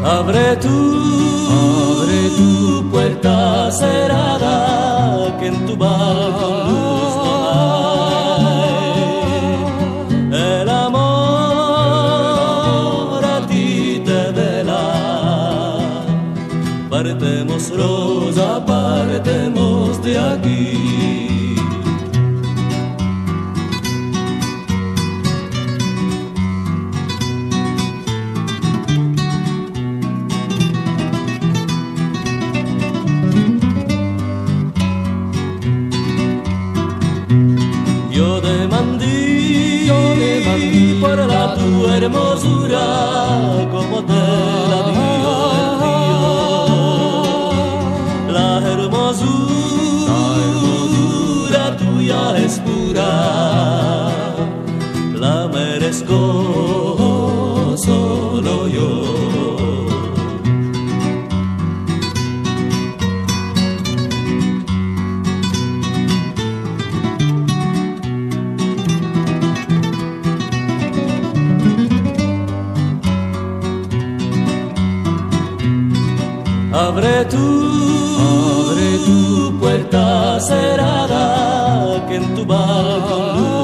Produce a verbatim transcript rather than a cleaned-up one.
Abre tu, abre tu puerta cerrada, que en tu balcón luz no hay. El amor a ti te vela. Partemos, rosa, partemos de aquí. Yo demandé, yo demandé por la tu hermosura, como te la dio el río. La hermosura, la hermosura tuya es pura, la merezco solo yo. Abre tu, abre tu puerta cerrada, que en tu balcón luz